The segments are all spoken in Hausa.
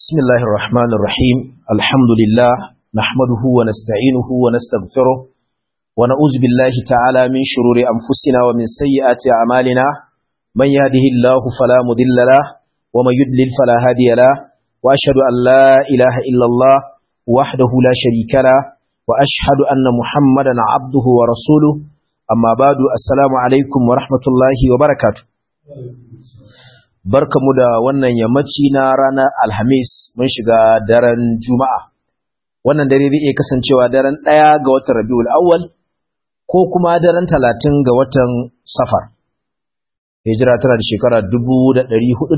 بسم الله الرحمن الرحيم الحمد لله نحمده ونستعينه ونستغفره ونعوذ بالله تعالى من شرور أنفسنا ومن سيئات أعمالنا من يهده الله فلا مضل له ومن يضلل فلا هادي له وأشهد أن لا إله إلا الله وحده لا شريك له وأشهد أن محمدا عبده ورسوله أما بعد السلام عليكم ورحمة الله وبركاته barkamu da wannan yammaci na ranar Alhamis mun shiga daren Juma'a. Wannan dare zai iya kasancewa daren 1 ga watan Rabiul Awwal ko kuma daren 30 ga watan Safar. Hijira tana da shekara 1448.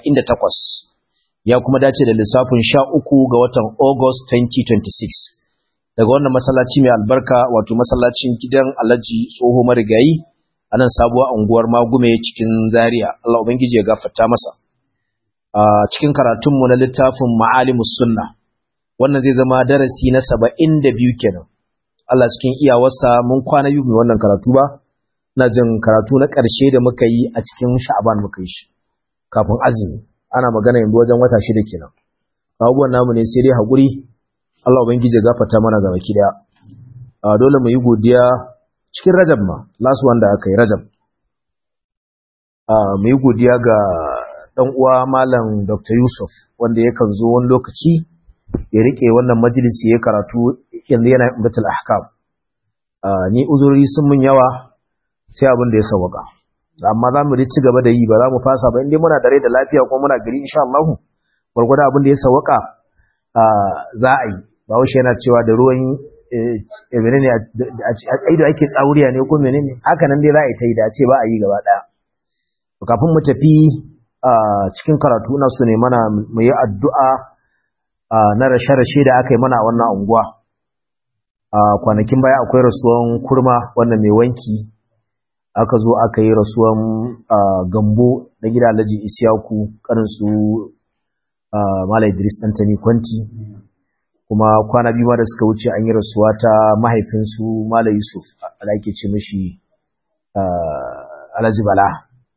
Ya kuma dace da lissafin 13 ga watan August 2026. Daga wannan masallaci mai albarka wato masallacin gidan Alhaji Tsoho Marigayi a nan sabuwar unguwar Magume cikin Zaria. Allah ubangiji ya gafarta masa. Cikin karatunmu na littafin Ma'alimus Sunna, wannan zai zama darasi na 72 kenan. Allah cikin iyawarsa mun kwana yi wannan karatu ba, na jin karatu na ƙarshe da muka yi a cikin Sha'aban muka yi shi kafin azumi. Ana magana yanzu wajen wata 6 kenan. Abubuwan namu ne sai dai haƙuri. Allah ubangiji ya gafarta mana gaba ki daya. Dole mu yi godiya cikin Rajab ma, last wanda aka yi Rajab. Mu yi godiya ga ɗan uwa Malam Dr. Yusuf wanda yakan zo wani lokaci ya rike wannan majalisi ya karatu yanzu yana Umdatul Ahkam. Ni uzuri sun mun yawa sai abin da ya sauka. Amma za mu ci gaba da yi, ba za mu fasa ba indai muna da rai da lafiya kuma muna gari insha Allah. Gwargwado abin da ya sauka za a yi. Ba wuce yana cewa da ruwan menene aido ake tsauriya ne ko menene haka nan dai za a yi ta yi da ce ba a yi gaba daya. Kafin mu tafi cikin karatu ina so ne mana mu yi addu'a na rashe-rashe da aka yi mana a wannan unguwa. Kwanakin baya akwai rasuwan kurma wannan mai wanki, aka zo aka yi rasuwan gambo na gida Alhaji Isiyaku karin su Malam Idris Dantani Kwanti, kuma kwana biyu ma da suka wuce an yi rasuwa ta mahaifinsu Malam Yusuf ake ce mishi Alhaji Bala,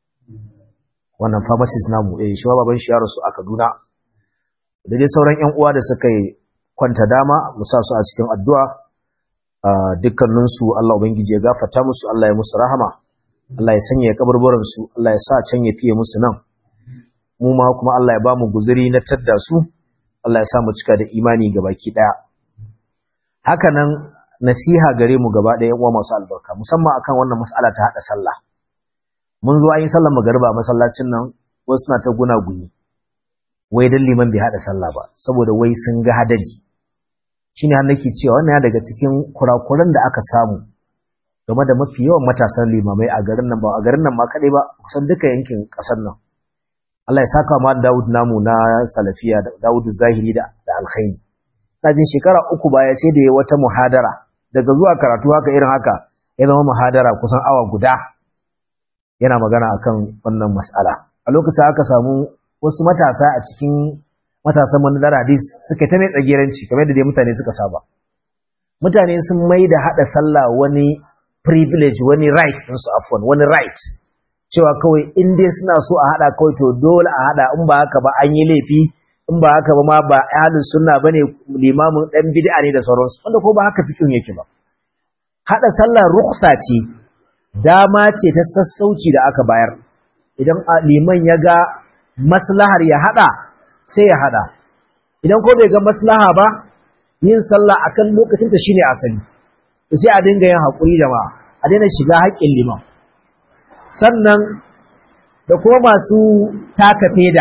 wannan pharmacist namu shi ma baban shi ya rasu a Kaduna. Da dai sauran ƴan uwa da suka yi kwanta dama mu sa su a cikin addu'a. Dukkanin su Allah ubangiji ya gafarta musu, Allah ya musu rahama, Allah ya sanya kaburburan su, Allah ya sa can ya fiye musu nan. Mu ma kuma Allah ya ba mu guzuri na tadda su, Allah ya sa mu cika da imani gabaki daya. Haka nan nasiha gare mu gaba ɗaya uwa masu albarka, musamman akan wannan mas'ala ta hada sallah. Mun zo an yi sallar magariba a masallacin nan, wasu na ta gunaguni wai dan liman bai hada sallah ba saboda wai sun ga hadari. Shine har nake cewa wannan ya daga cikin kurakuran da aka samu game da mafi yawan matasan limamai a garin nan, ba a garin nan ma kadai ba, kusan duka yankin kasar nan. Allah ya saka ma Dawud namu na Salafiya da Dawud Zahiri da alkhairi. Jin shekara 3 baya sai da ya wata muhadara, daga zuwa karatu haka irin haka ya zama muhadara kusan awa guda yana magana akan wannan mas'ala. A lokacin aka samu wasu matasa a cikin matasan manzar hadis suka ta mai tsageranci kamar da dai mutane suka saba. Mutane sun mai da hada sallah wani privilege, wani right ɗinsu afwan, wani right. Cewa kawai in dai suna so a hada kawai to dole a hada, in ba haka ba an yi laifi, in ba haka ba ma ba ahlus sunna bane, limamin dan bid'a ne da sauransu, wanda ko ba haka fikin yake ba. Hada sallah rukhsa ce, dama ce ta sassauci da aka bayar. Idan liman ya ga maslahar ya hada sai ya hada, idan ko bai ga maslaha ba yin sallah akan lokacin ta shine asali. Sai a dinga yin hakuri da ma a daina shiga haƙƙin liman. Sannan da kuma masu taka feda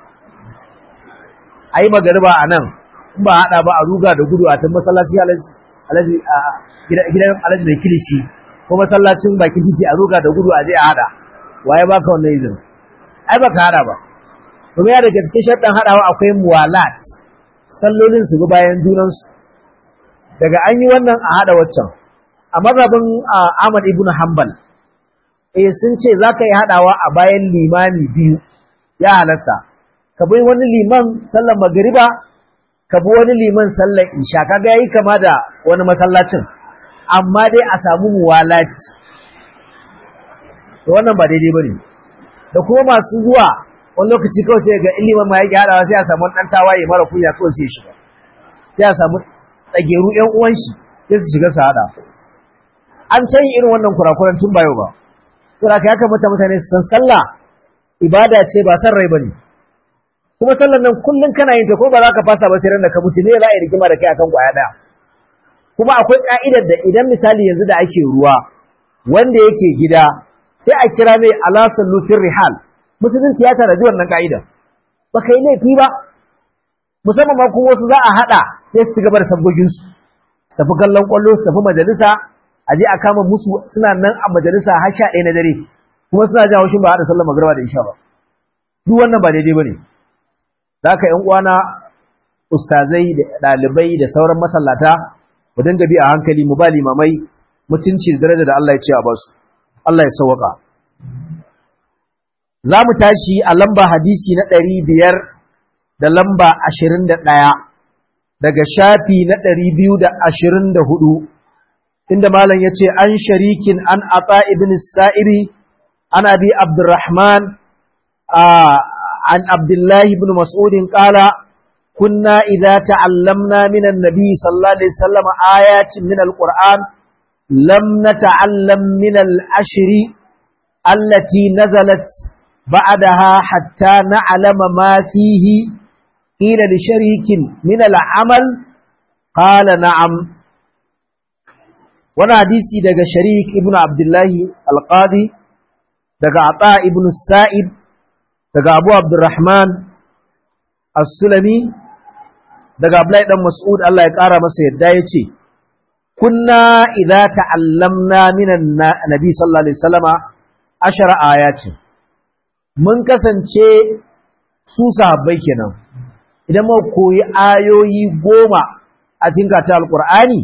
a yi magariba a nan, in ba haɗa ba a ruga da gudu a tun masallaci gidan Alhaji mai kilishi ko masallacin bakin titi a ruga da gudu a je a haɗa. Waye baka wannan izin? Ai baka haɗa ba. Kuma ya daga cikin sharɗan haɗawa akwai muwalat, sallolin su bayan junansu. Daga an yi wannan a haɗa waccan. A mazhabin Ahmad ibn Hanbal sun ce za ka yi haɗawa a bayan limami biyu, ya halasta. Ka bi wani liman sallar magariba, ka bi wani liman sallar isha, kaga yayi kama da wani masallacin, amma dai a samu muwalati. To wannan ba daidai bane. Da kuma masu zuwa wani lokaci kawai sai ga ilimin ma yake hadawa sai a samu dan tawaye mara kunya kawai sai ya shiga sai a samu tsageru ƴan uwan shi sai su shiga su hada an can irin wannan kurakuran tun ba yau ba saboda ya kamata mutane su san sallah ibada ce ba san rai bane kuma sallar nan kullun kana yin ta ko ba za ka fasa ba sai ran da ka mutu ne za a yi rigima da kai akan kwaya daya kuma akwai ka'idar da idan misali yanzu da ake ruwa wanda yake gida sai a kira mai ala sallu fil rihal musulunci ya taraji wannan ka'idar ba kai laifi ba musamman ma kuma wasu za a hada sai su gaba da sabgogin su tafi kallon kwallo su tafi majalisa a je a kama musu suna nan a majalisa har 11 na dare kuma suna jin haushin ba hada sallar magriba da isha ba duk wannan ba daidai bane da haka ƴan uwana ustazai da dalibai da sauran masallata mu dinga bi a hankali mu ba limamai mutunci da daraja da Allah ya ce a basu Allah ya sauka za mu tashi a lamba hadisi na 500 da lamba 21 daga shafi na 224 inda malam yace an sharikin an ata ibn sa'ibi an abi abdurrahman an abdullah ibn mas'ud qala kunna idza ta'allamna min an-nabi sallallahu alaihi wasallam ayatin min al-qur'an lam nata'allam min al-ashri allati nazalat ba'daha hatta na'lama ma fihi qila li sharikin min al-amal qala na'am. Wani hadisi daga Sharik ibn Abdullahi al-Qadi, daga Ata ibn Sa'ib, daga Abu Abdurrahman as-Sulami, daga Abdullahi dan Mas'ud Allah ya ƙara masa yadda ya ce, Kunna idza ta'allamna minan Nabi sallallahu alaihi wasallama 10 ayatin. Mun kasance su sahabbai kenan. Idan mu koyi ayoyi 10 a cikin karatun Al-Qur'ani,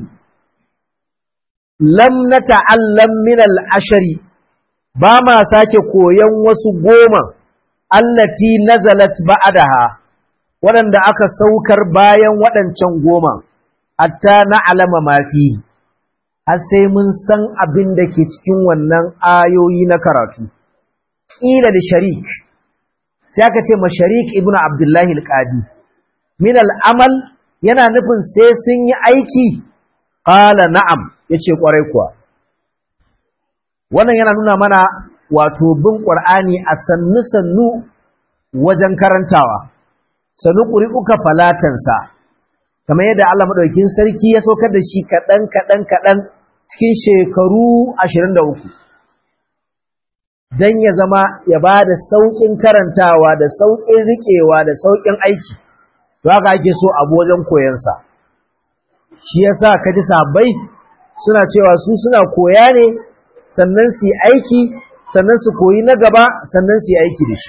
lam nata'allam min al-ashri ba ma sake koyan wasu 10 allati nazalat ba'daha waɗanda aka saukar bayan waɗancan 10 hatta na'lama ma fi har sai mun san abin da ke cikin wannan ayoyi na karatu qila li sharik sai aka ce ma sharik ibnu abdullahi al-qadi min al-amal yana nufin sai sun yi aiki qala na'am yace kwarai kuwa wannan yana nuna mana wato bin qur'ani a sannu wajen karantawa sanu qur'uka falatansa kamar yadda Allah madaukakin sarki ya saukar da shi kadan cikin shekaru 23 dan ya zama ya bada saukin karantawa da saukin rikewa da saukin aiki to haka ake so abu wajen koyon sa shi yasa kaji sahabbai suna cewa su suna koya ne sannan su yi aiki sannan su koyi na gaba sannan su yi aiki da shi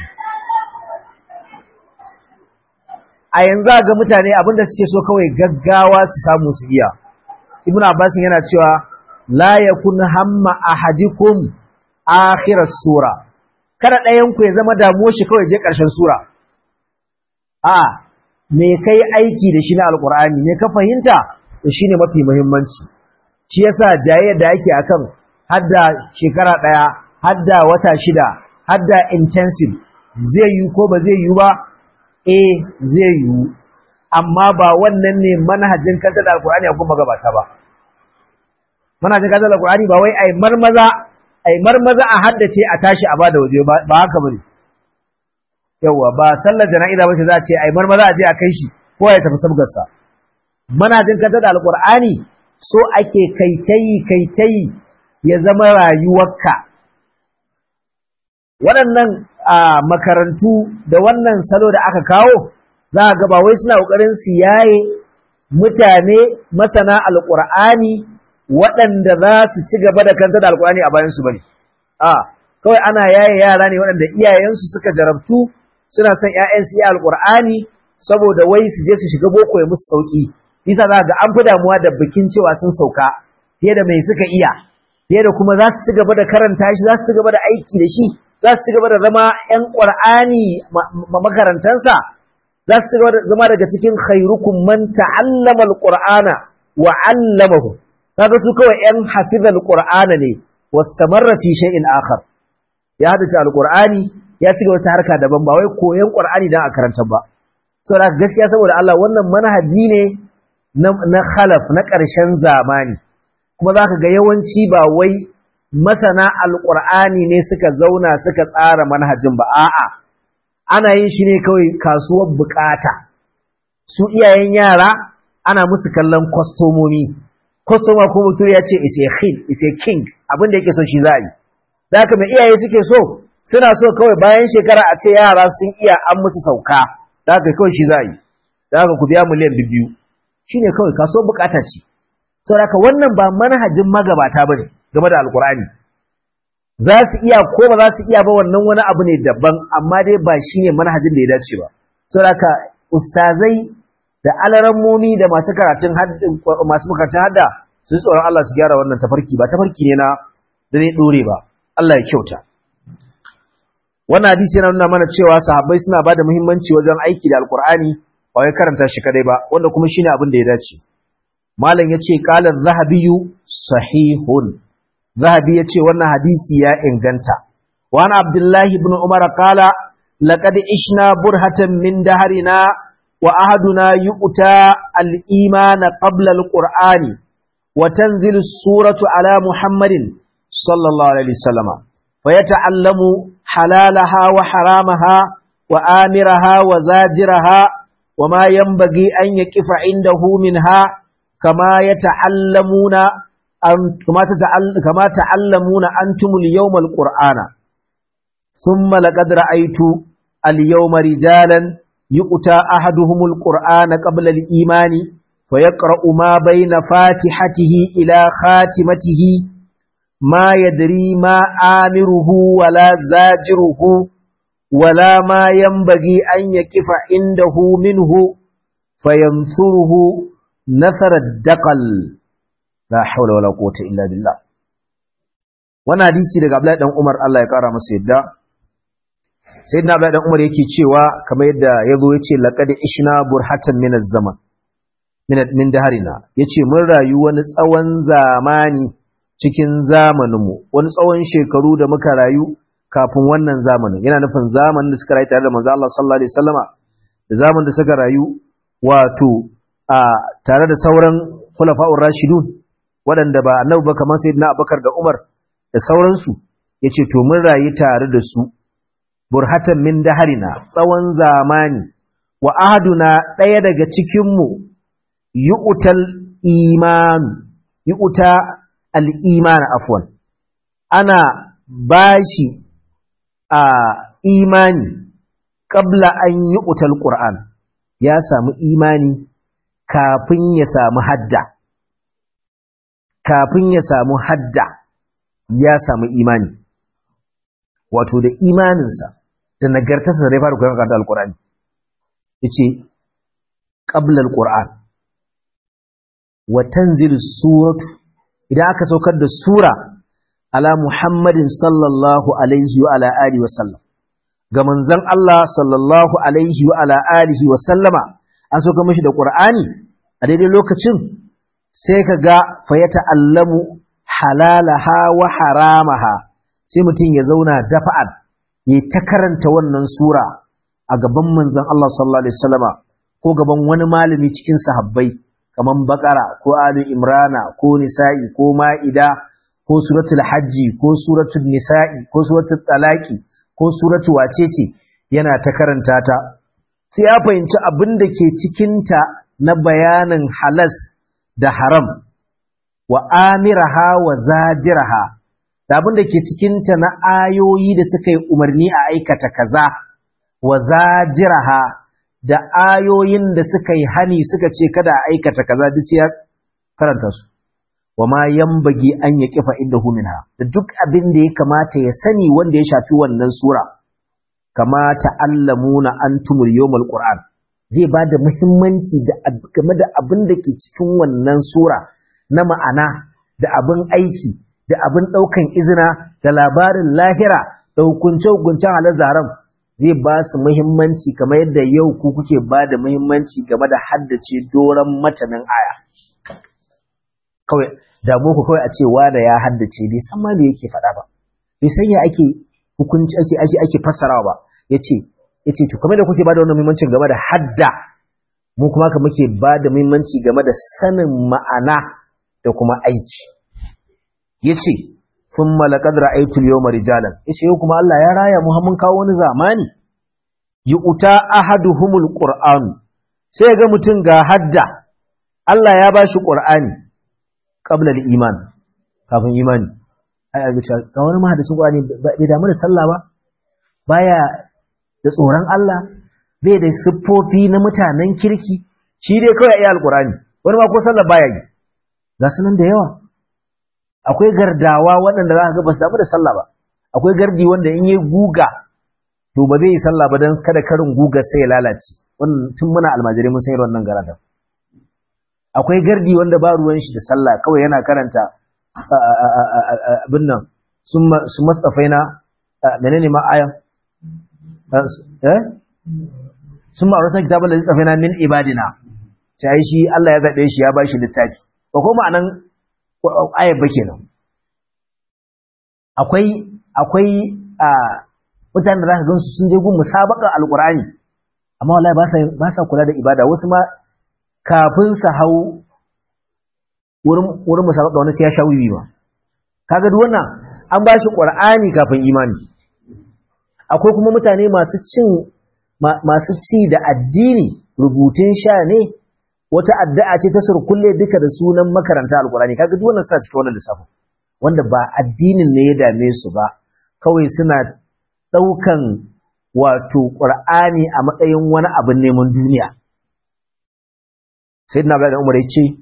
a yanzu ga mutane abinda suke so kawai gaggawa su samu su iya ibnu abbas yana cewa la yakun hamma ahadikum akhiras sura kada ɗayan ku ya zama damuwar shi kawai je ƙarshen sura a me kai aiki da shi na alqur'ani ne ka fahimta to shine mafi muhimmanci shi yasa jayyar da yake akan hadda shekara 1 hadda wata 6 hadda intensive zai yi ko ba zai yi ba zai yi amma ba wannan ne manhajin kanta da alqur'ani ko magabata ba manhajin kanta da alqur'ani ba wai ai marmaza a haddace a tashi a bada waje ba haka bane yawa ba sallar jana'iza ba sai za a ce ai marmaza a je a kai shi ko ya tafi sabgarsa manhajin kanta da alqur'ani so ake kaitayi ya zama rayuwarka waɗannan makarantu da wannan salo da aka kawo za a ga ba wai suna ƙoƙarin su yaye mutane masana alƙur'ani waɗanda za su ci gaba da kanta da alƙur'ani a bayansu bane kawai ana yaye yara ne waɗanda iyayensu suka jarabtu suna son ƴaƴansu yi alƙur'ani saboda wai su je su shiga boko ya musu sauki bisa za ga an fi damuwa da bikin cewa sun sauka fiye da mai suka iya fiye da kuma za su ci gaba da karanta shi za su ci gaba da aiki da shi za su ci gaba da zama ƴan ƙur'ani makarantansa za su ci gaba da zama daga cikin khairukum man ta'allama alqur'ana wa 'allamahu kaga su kawai ƴan hafizal qur'ana ne wastamarra fi shay'in akhar ya hadace alqur'ani ya ci wata harka daban ba wai koyon Qur'ani dan a karanta ba saboda gaskiya saboda Allah wannan manhaji ne na khalaf na ƙarshen zamani kuma zaka ga yawanci ba wai masana alqur'ani ne suka zauna suka tsara manhajin ba a'a ana yin shi ne kawai kasuwar bukata su iyayen yara ana musu kallon kwastomomi kwastoma ko mutum ya ce is a king abin da yake so shi za a yi da haka mai iyaye suke so suna so kawai bayan shekara a ce yara sun iya an musu sauka da haka kawai shi za a yi da haka ku biya miliyan 2 shine kawai kaso bukata ce saboda wannan ba manhajin magabata bane game da alkur'ani za su iya ko ba za su iya ba wannan wani abu ne daban amma dai ba shine manhajin da ya dace ba saboda ustazai da alarammomi da masu karatun hadda su tsoron Allah su gyara wannan tafarki ba tafarki ne na da zai dore ba Allah ya kyauta wannan hadisi yana nuna mana cewa sahabbai suna bada muhimmanci wajen aiki da alkur'ani ba wai karanta shi kadai ba wanda kuma shine abin da ya dace malam yace qala az-zahabi sahihun zahabi yace wannan hadisi ya inganta wa ana abdullah ibn umar qala laqad ishna burhatan min dahrina wa ahaduna yu'ta al-iman qabla al-qur'ani wa tanzilu as-suratu ala muhammadin sallallahu alaihi wasallam fayata'allamu halalaha wa haramaha wa amiraha wa zajiraha وما ينبغي أن يقف عنده منها كما تعلمون أنتم اليوم القرآن ثم لقد رأيت اليوم رجالا يؤتى أحدهم القرآن قبل الإيمان فيقرأ ما بين فاتحته إلى خاتمته ما يدري ما آمره ولا زاجره ولا ما ينبغي أن يكف عنده منه فينثره نثر الدقل لا حول ولا قوة إلا بالله وانا حديثي daga Abdullahi dan Umar Allah ya kara masa yadda sayyidina Abdullahi dan Umar yake cewa kamar yadda yazo yace laqad ishna burhatan min az-zaman min daharina yace mun rayu wani tsawon zamani cikin zamaninmu wani tsawon shekaru da muka rayu kafin wannan zamanin yana nufin zamanin da suka rayu tare da manzo Allah sallallahu alaihi wasallama da zamanin da suka rayu wato a tare da sauran khulafa'ur rashidun waɗanda ba annabi ba kamar sayyidina Abubakar da Umar da sauransu yace to mun rayu tare da su burhatan min daharina tsawon zamani wa ahaduna daya daga cikin mu yu'ta al-iman afwan ana bashi a imani qabla an yu'tal qur'an ya samu imani kafin ya samu hadda ya samu imani wato da imaninsa da nagartarsa da ya fara koyon karanta alqur'ani yace qabla alqur'an wa tanzilu suratu idan aka saukar da sura ala Muhammadin sallallahu alaihi wa ala alihi wa sallam ga manzon Allah sallallahu alaihi wa ala alihi wa sallama an sauka mishi da Qur'ani a daidai lokacin sai kaga fa ya ta'allamu halalaha wa haramaha sai mutum ya zauna dafa'an ya ta karanta wannan sura a gaban manzon Allah sallallahu alaihi wasallama ko gaban wani malami cikin sahabbai kaman Baqara ko Ali Imrana ko Nisa'i ko Ma'ida ko suratul hajji ko suratul nisa'i ko suratul talaqi ko suratul wacece yana ta karanta ta sai ya fahimci abin da ke cikin ta na bayanin halas da haram wa amiraha wa zajiraha da abin da ke cikin ta na ayoyi da suka yi umarni a aikata kaza wa zajiraha da ayoyin da suka yi hani suka ce kada a aikata kaza duk sai ya karanta su wama yambagi an yaqifa indahu minha da duk abin da ya kamata ya sani wanda ya shafi wannan sura kama ta'allamuna antumul yawmal qur'an zai bada muhimmanci game da abin da ke cikin wannan sura na ma'ana da abin aiki da abin daukan izina da labarin lahira da hukunce-hukuncen halal haram zai ba su muhimmanci kamar yadda yau ku kuke bada muhimmanci game da haddace doran matanin aya kawai damu ku kawai a ce wanda ya haddace bai san ma me yake faɗa ba bai san ya ake hukunci ake fassarawa ba. Yace to kamar da kuke bada wannan muhimmancin game da hadda, mu kuma haka muke bada muhimmanci game da sanin ma'ana da kuma aiki. Yace thumma laqad ra'aytu al-yawma rijalan, yace yau kuma Allah ya raya mu mun kawo wani zamani yu'ta ahaduhumul qur'an, sai ga mutun ga hadda, Allah ya bashi qur'ani qabla al-iman, kafin imani. Ai ga wani mahaddisin qur'ani bai damu da sallah ba, baya da tsoron Allah, bai da siffofi na mutanen kirki, shi dai kawai ayi alqur'ani, wani ma ko sallah baya yi. Ga sunan da yawa. Akwai gardawa waɗanda za ka ga ba su damu da sallah ba, akwai gardi wanda in yi guga to ba zai yi sallah ba don kada karin guga sai ya lalace. Wannan tun muna almajirai mun sayar wannan garada. Akwai gardi wanda ba ruwan shi da sallah, kawai yana karanta abin nan su mastafaina menene ma ayan sun ma rasa kitabun da mastafaina min ibadina, sai shi Allah ya zabe shi ya bashi littafi ba ko ma'anan ayar ba kenan. Akwai mutanen da za ka gansu sun je gun musabaqar alqur'ani, amma wallahi ba sa kula da ibada. Wasu ma kafin su hau wurin musabaka wani sai ya sha wiwi ba. Kaga duk wannan an ba shi qur'ani kafin imani. Akwai kuma mutane masu ci da addini, rubutun sha ne, wata addu'a ce ta surkulle duka da sunan makaranta alqur'ani. Kaga duk wannan sa cikin wannan lissafin, wanda ba addinin ne ya dame su ba, kawai suna daukan wato qur'ani a matsayin wani abin neman duniya. Sayyidina Abdullah Umar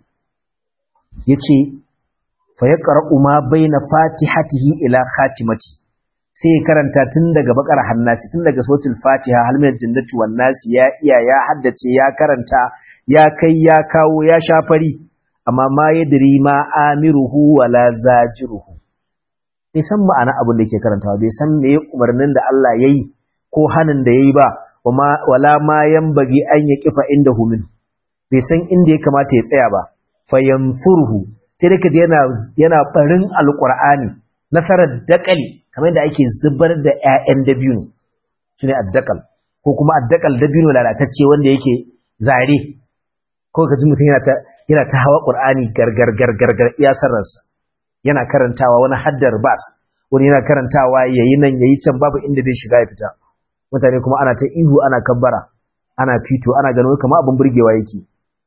yace fa yaqra'u ma baina fatihatihi ila khatimati, sai karanta tun daga bakar hannasi, tun daga suratul fatiha hal min jannati wan nas, ya iya ya haddace ya karanta ya kai ya kawo ya shafari, amma ma yadri ma amiruhu wala zajiruhu, bai san ma'ana abin da yake karantawa, bai san me umarnin da Allah yayi ko hanin da yayi ba, wala ma yanbaghi an yaqifa indahu min, bai san inda ya kamata ya tsaya ba. Fayanfurhu, sai da kaje yana barin alqur'ani nasarar dakali, kamar yadda ake zubar da ƴaƴan dabino, shine addakal, ko kuma addakal dabino lalatacce wanda yake zare, ko kaji mutum yana ta hawa qur'ani gargar iya sarransa, yana karantawa wani haddar bas, wani yana karantawa yayi nan yayi can, babu inda zai shiga ya fita. Mutane kuma ana ta ihu, ana kabbara, ana fito, ana ganin kamar abin burgewa yake.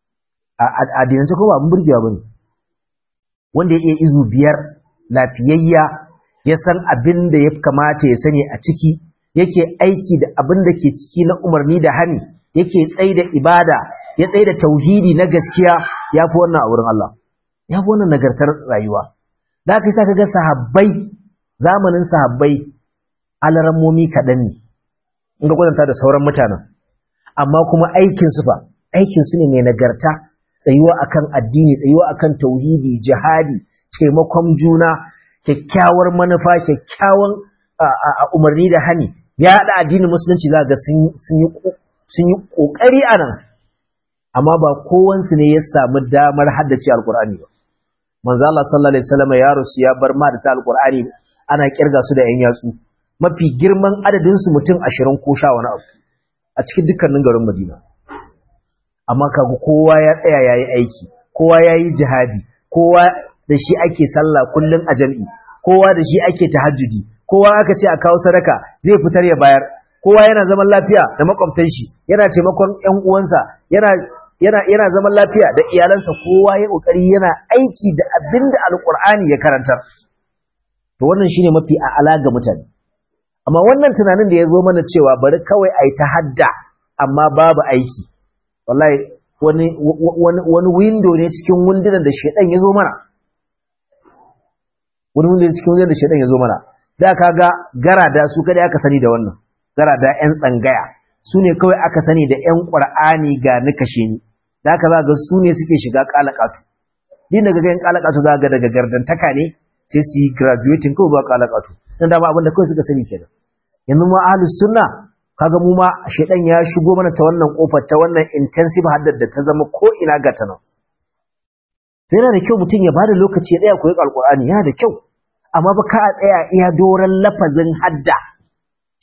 A dinance ko ba abin burgewa bane. Wanda ya iya izu 5 lafiyayya, ya san abin da ya kamata ya sani a ciki, yake aiki da abin da ke ciki na umarni da hani, yake tsaida ibada, ya tsaida tauhidi na gaskiya, ya fi wannan a wurin Allah, ya fi wannan nagartar rayuwa. Da aka yi sa kaga sahabbai, zamanin sahabbai alarammomi kaɗan ne in ga kwatanta da sauran mutanen, amma kuma aikinsu ne mai nagarta, tsayuwa akan addini, tsayuwa akan tauhidi, jihadi, taimakon juna, kyakkyawar manufa, kyakkyawan umarni da hani, ya haɗa addinin musulunci. za ga sun yi ƙoƙari a nan, amma ba kowansu ne ya samu damar haddace alƙur'ani ba. Manzo Allah sallallahu alaihi wasallam ya rusu ya bar ma da ta alƙur'ani ana kirga su da yan yatsu, mafi girman adadin su mutum 20 ko 10 wani abu a cikin dukkanin garin Madina. Amma kaga kowa ya tsaya yayi aiki, kowa yayi jihadi, kowa da shi ake sallah kullun a jami'i, kowa da shi ake tahajjudi, kowa aka ce a kawo sadaka zai fitar ya bayar, kowa yana zaman lafiya da makwabtan shi, yana taimakon ƴan uwansa, yana zaman lafiya da iyalansa, kowa ya kokari yana aiki da abinda alqur'ani ya karantar. To wannan shine mafi a'ala ga mutane. Amma wannan tunanin da ya zo mana cewa bari kawai ai ta hadda amma babu aiki, wallahi wani window ne cikin windunan da shedan ya zo mana. Wani window ne cikin windunan da shedan ya zo mana. Da kaga garada su kada aka sani da wannan. Garada ƴan tsangaya su ne kawai aka sani da ƴan Qur'ani ga ni kashe ni. Da haka za ga su ne suke shiga kalakatu. Din daga ga ƴan kalakatu za ga daga gardantaka ne sai su yi graduating kawai ba kalakatu. Dan da ba abin da kawai suka sani kenan. Yanzu ma ahlus sunna kaga mu ma shedan ya shigo mana ta wannan kofar, ta wannan intensive haddar da ta zama ko ina ga ta nan. Sai yana da kyau mutum ya bada lokaci ya tsaya koyi alqur'ani, yana da kyau, amma ba ka tsaya iya doran lafazin hadda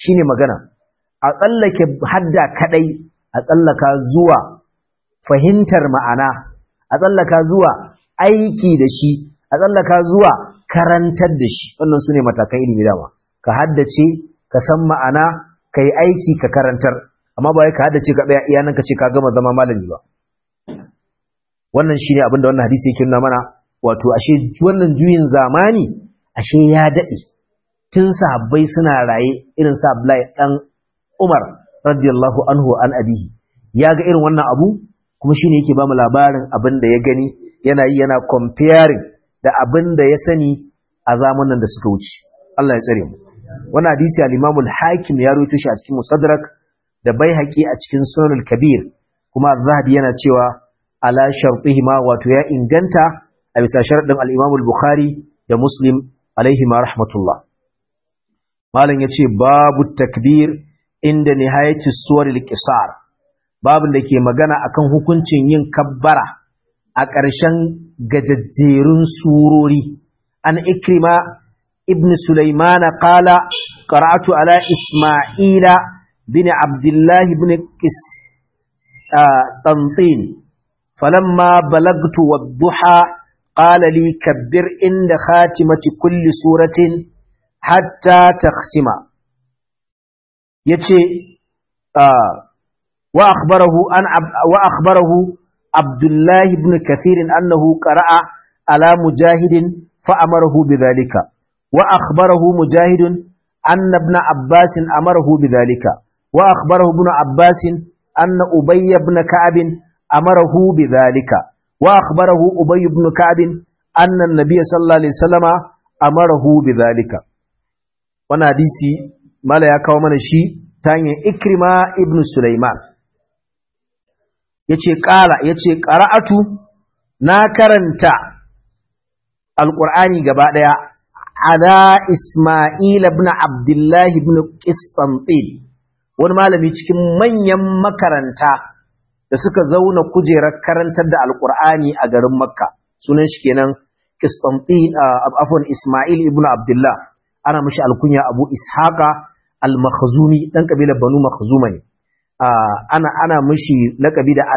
shine magana a tsallake hadda kadai a tsallaka zuwa fahimtar ma'ana a tsallaka zuwa aiki da shi a tsallaka zuwa karantar da shi wannan sune matakan ilimi dama ka haddace ka san ma'ana kai aiki ka karantar amma ba wai ka haddace ka tsaya iya nan ka ce ka gama zama malami ba wannan shine abin da wannan hadisi yake nuna mana wato ashe wannan juyin zamani ashe ya dade tun sahabbai suna raye irin sa Abdullahi dan Umar radiyallahu anhu an abihi ya ga irin wannan abu kuma shine yake ba mu labarin abin da ya gani yana yi yana comparing da abin da ya sani a zamanin da suka wuce Allah ya tsare mu wannan hadisi al-Imam al-Hakim ya rawaito shi a cikin Musaddarak da Baihaqi a cikin Sunan al-Kabir kuma Az-Zahabi yana cewa ala shartihima wato ya inganta a bisa sharadin al-Imam al-Bukhari da Muslim alaihi ma rahmatullah malam yace babu takbir inda nihayati suwar al-qisar babin da ke magana akan hukuncin yin kabbara a ƙarshen gajajjerun surori an Ikrima ibn Sulaiman qala qara'atu ala Isma'ila bin Abdullah ibn Tantin فلما بلغت والضحى قال لي كبر عند خاتمة كل سورة حتى تختم يتي وأخبره عبد الله بن كثير أنه قرأ على مجاهد فأمره بذلك وأخبره مجاهد أن ابن عباس أمره بذلك وأخبره ابن عباس أن أبي بن كعب أمره بذلك وأخبره أبي بن كعب أن النبي صلى الله عليه وسلم أمره بذلك وانا حديثي ما لا يكاو من شيء تاني إكرمة ابن سليمان yace qara'atu na karanta alqur'ani gaba daya ala Isma'il ibn Abdullah ibn Qistantin wani malami cikin manyan makaranta da suka zauna kujerar karantar da alkur'ani a garin makka sunan shi kenan Qistantin afwan Isma'il ibn Abdullah ana mishi alkunya Abu Ishaqa al-Makhzumi dan kabilar Banu Makhzuma ne ana mishi lakabi da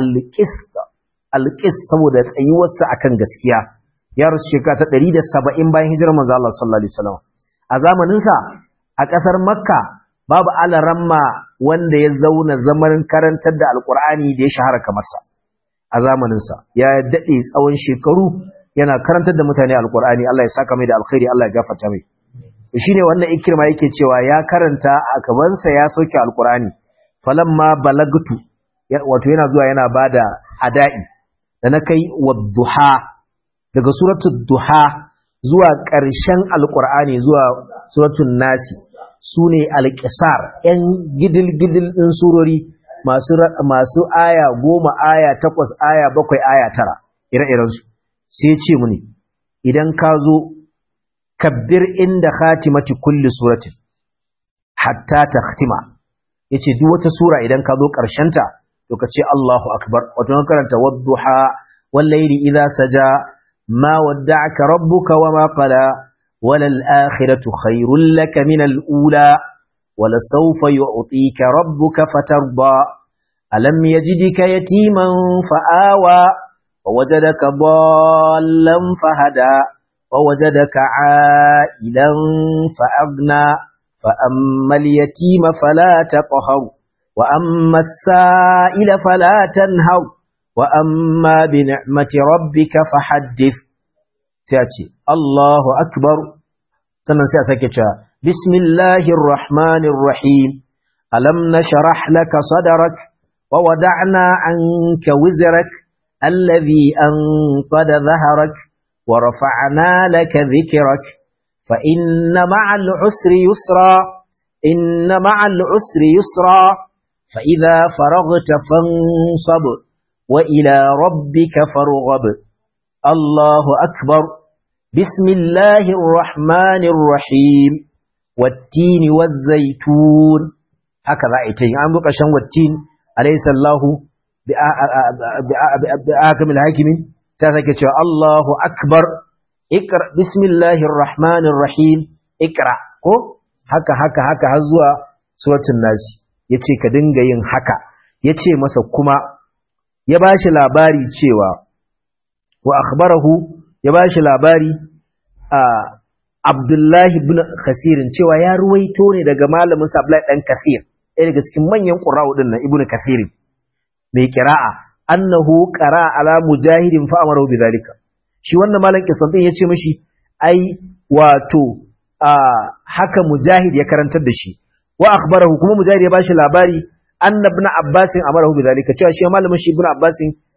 al-Qist saboda tsayuwarsa akan gaskiya ya rasu shekara ta 170 bayan hijirar manzo Allah sallallahu alaihi wasallam a zamanin sa a kasar makka babu alaramma wanda ya zauna zaman karantar da alkur'ani da ya shahara kamar sa a zamaninsa ya daɗe tsawon shekaru yana karantar da mutane alkur'ani Allah ya saka mai da alkhairi Allah ya gafarta mai shine wannan Ikrima yake cewa ya karanta a gabansa ya sauke alkur'ani falamma balagtu wato yana zuwa yana bada ada'i da na kai wadduha daga suratul duha zuwa ƙarshen alkur'ani zuwa suratul nasi su ne alƙisar ‘yan gidil-gidil ɗin surori masu aya 10 aya 8 aya 7 aya 9 ire-irensu sai ce muni idan ka zo kabbir inda khatimati kulli suratin hatta takhtima yace duk wata sura idan ka zo ƙarshenta to ka ce Allahu akbar wato kan karanta wadduha wal layli idha saja ma wadda'aka rabbuka wama qala وللآخرة خير لك من الأولى ولسوف يعطيك ربك فترضى ألم يجدك يتيما فآوى ووجدك ضالا فهدى ووجدك عائلا فأغنى فأما اليتيم فلا تقهر وأما السائل فلا تنهر وأما بنعمة ربك فحدث سيأتي الله أكبر سنن سيأسكت بسم الله الرحمن الرحيم ألم نشرح لك صدرك ووضعنا عنك وزرك الذي أنقض ظهرك ورفعنا لك ذكرك فإن مع العسر يسرا إن مع العسر يسرا فإذا فرغت فانصب وإلى ربك فارغب الله أكبر بسم الله الرحمن الرحيم والتين والزيتون هكذا ايتين عندك عشان والتين أليس الله بآكم الحاكمين سأسكت الله أكبر اقرأ بسم الله الرحمن الرحيم اقرأ هكا هكا هكا هزوا suratul nas yace ka dinga yin haka yace masa kuma ya bashi labari cewa wa akhbarahu ya bashi labari Abdullah ibn Kathir cewa ya ruwaito ne daga malamin sa Abdullah dan Kathir ɗaya daga cikin manyan qurra'u din nan Ibn Kathir mai qira'a annahu qara'a ala mujahidin fa amara bidhalika shi wannan malam Qistan yace mishi ai wato haka mujahid ya karantar da shi wa akhbarahu kuma mujahid ya bashi labari anna ibn Abbas amara bidhalika cewa shi malamin shi Ibn Abbas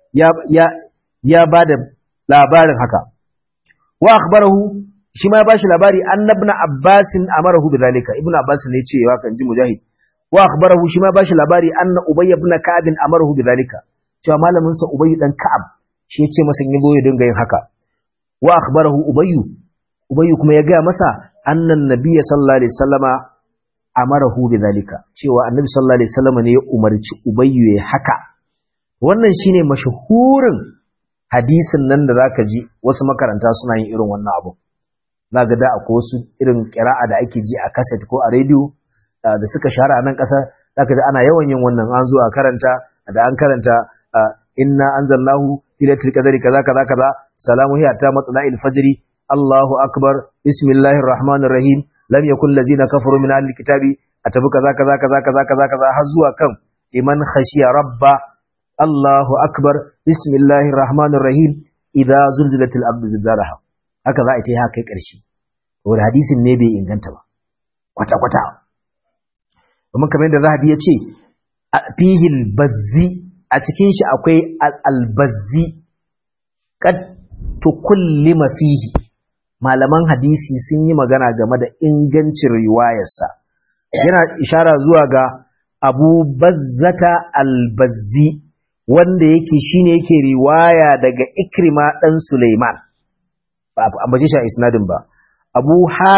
ya bada labarin haka wa akhbarahu shi ma ya bashi labari annabna abbasin amarahu bidhalika ibnu abbas ne ce wa kan ji mujahid wa akhbarahu shi ma ya bashi labari anna ubay ibn ka'ab amarahu bidhalika cewa malamin sa ubay dan ka'ab shi yace masa in yabo ya dinga yin haka wa akhbarahu ubay kuma ya ga masa annan nabiyyi sallallahu alaihi wasallama amarahu bidhalika cewa annabi sallallahu alaihi wasallama ne ya umarci ubay ya haka wannan shine mashhurin hadisin nan da zaka ji wasu makaranta suna yin irin wannan abu zaka da akwai wasu irin qira'a da ake ji a cassette ko a radio da suka shahara a nan ƙasa zaka ji ana yawan yin wannan an zo a karanta da an karanta inna anzalnahu lailatul qadri kaza kaza kaza salamu hiya ta matla'il fajri Allahu akbar bismillahir rahmanir rahim lam yakul ladzina kafaru min ahlil kitabi atabu kaza kaza kaza kaza kaza kaza har zuwa kan liman khashiya rabba Allahu akbar bismillahir rahmanir rahim idza zulzilatil ardu zilzalaha haka za a yi haka kai ƙarshe wanda hadisin ne bai inganta ba kwata kwata kuma kamar yadda Zahabi ya ce fihil bazzi a cikin shi akwai al-bazzi qad tukullima fihi malaman hadisi sun yi magana game da ingancin riwayarsa yana ishara zuwa ga Abu Bazzata al-Bazzi wanda yake shine yake riwaya daga Ikrima dan Sulaiman ba ambace shi a isnadin ba Abu